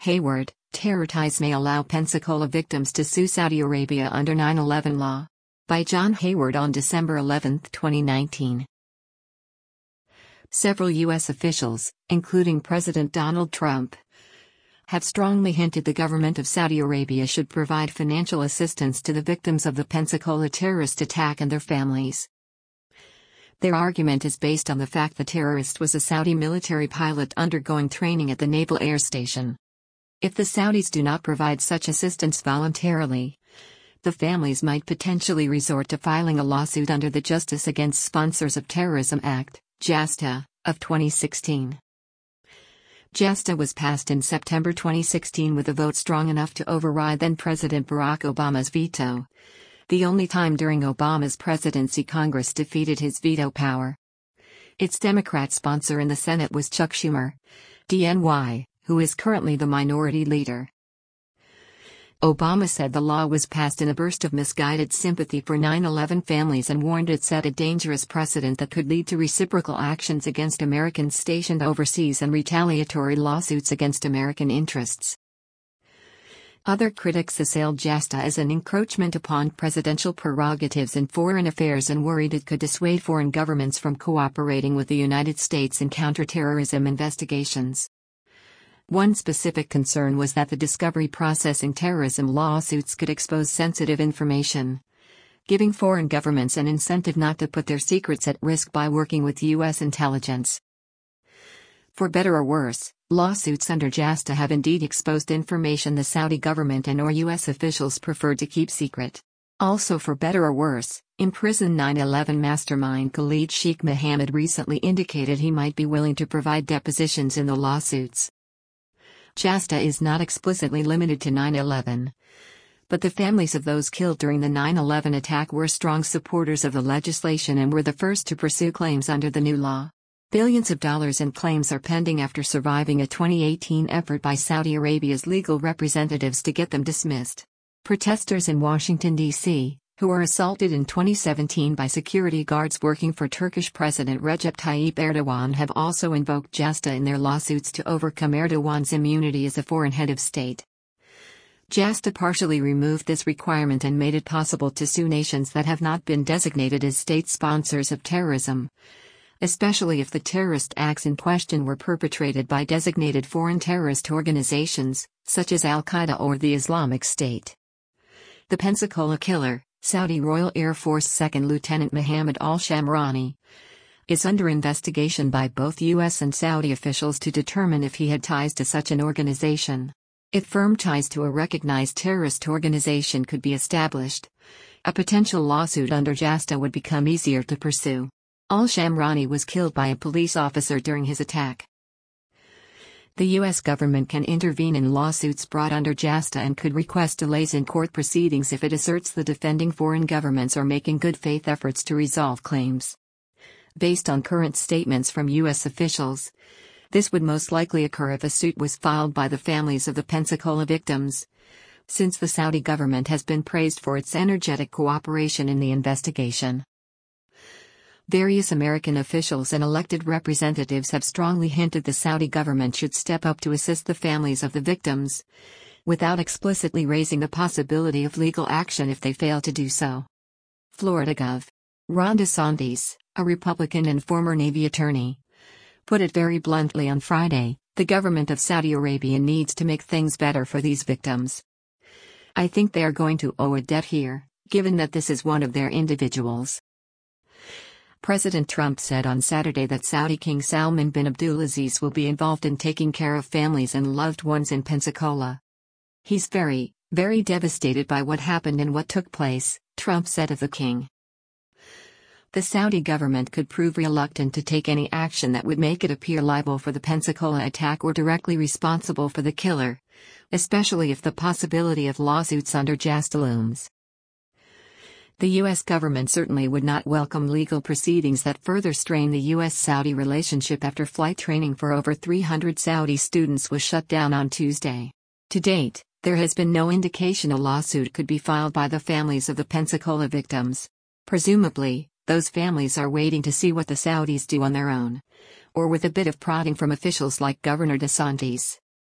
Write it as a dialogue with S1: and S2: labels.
S1: Hayward, terror ties may allow Pensacola victims to sue Saudi Arabia under 9/11 law. By John Hayward on December 11, 2019. Several U.S. officials, including President Donald Trump, have strongly hinted the government of Saudi Arabia should provide financial assistance to the victims of the Pensacola terrorist attack and their families. Their argument is based on the fact the terrorist was a Saudi military pilot undergoing training at the Naval Air Station. If the Saudis do not provide such assistance voluntarily, the families might potentially resort to filing a lawsuit under the Justice Against Sponsors of Terrorism Act, JASTA, of 2016. JASTA was passed in September 2016 with a vote strong enough to override then-President Barack Obama's veto, the only time during Obama's presidency Congress defeated his veto power. Its Democrat sponsor in the Senate was Chuck Schumer, DNY, who is currently the minority leader. Obama said the law was passed in a burst of misguided sympathy for 9/11 families and warned it set a dangerous precedent that could lead to reciprocal actions against Americans stationed overseas and retaliatory lawsuits against American interests. Other critics assailed JASTA as an encroachment upon presidential prerogatives in foreign affairs and worried it could dissuade foreign governments from cooperating with the United States in counterterrorism investigations. One specific concern was that the discovery processing terrorism lawsuits could expose sensitive information, giving foreign governments an incentive not to put their secrets at risk by working with U.S. intelligence. For better or worse, lawsuits under JASTA have indeed exposed information the Saudi government and/or U.S. officials preferred to keep secret. Also, for better or worse, imprisoned 9/11 mastermind Khalid Sheikh Mohammed recently indicated he might be willing to provide depositions in the lawsuits. JASTA is not explicitly limited to 9/11, but the families of those killed during the 9/11 attack were strong supporters of the legislation and were the first to pursue claims under the new law. Billions of dollars in claims are pending after surviving a 2018 effort by Saudi Arabia's legal representatives to get them dismissed. Protesters in Washington, D.C., who were assaulted in 2017 by security guards working for Turkish President Recep Tayyip Erdogan, have also invoked JASTA in their lawsuits to overcome Erdogan's immunity as a foreign head of state. JASTA partially removed this requirement and made it possible to sue nations that have not been designated as state sponsors of terrorism, especially if the terrorist acts in question were perpetrated by designated foreign terrorist organizations, such as Al-Qaeda or the Islamic State. The Pensacola killer, Saudi Royal Air Force Second Lieutenant Mohammed al-Shamrani, is under investigation by both U.S. and Saudi officials to determine if he had ties to such an organization. If firm ties to a recognized terrorist organization could be established, a potential lawsuit under JASTA would become easier to pursue. Al-Shamrani was killed by a police officer during his attack. The U.S. government can intervene in lawsuits brought under JASTA and could request delays in court proceedings if it asserts the defending foreign governments are making good faith efforts to resolve claims. Based on current statements from U.S. officials, this would most likely occur if a suit was filed by the families of the Pensacola victims, since the Saudi government has been praised for its energetic cooperation in the investigation. Various American officials and elected representatives have strongly hinted the Saudi government should step up to assist the families of the victims, without explicitly raising the possibility of legal action if they fail to do so. Florida Gov. Ron DeSantis, a Republican and former Navy attorney, put it very bluntly on Friday, the government of Saudi Arabia needs to make things better for these victims. I think they are going to owe a debt here, given that this is one of their individuals. President Trump said on Saturday that Saudi King Salman bin Abdulaziz will be involved in taking care of families and loved ones in Pensacola. He's very, very devastated by what happened and what took place, Trump said of the king. The Saudi government could prove reluctant to take any action that would make it appear liable for the Pensacola attack or directly responsible for the killer, especially if the possibility of lawsuits under JASTA looms. The U.S. government certainly would not welcome legal proceedings that further strain the U.S.-Saudi relationship after flight training for over 300 Saudi students was shut down on Tuesday. To date, there has been no indication a lawsuit could be filed by the families of the Pensacola victims. Presumably, those families are waiting to see what the Saudis do on their own, or with a bit of prodding from officials like Governor DeSantis.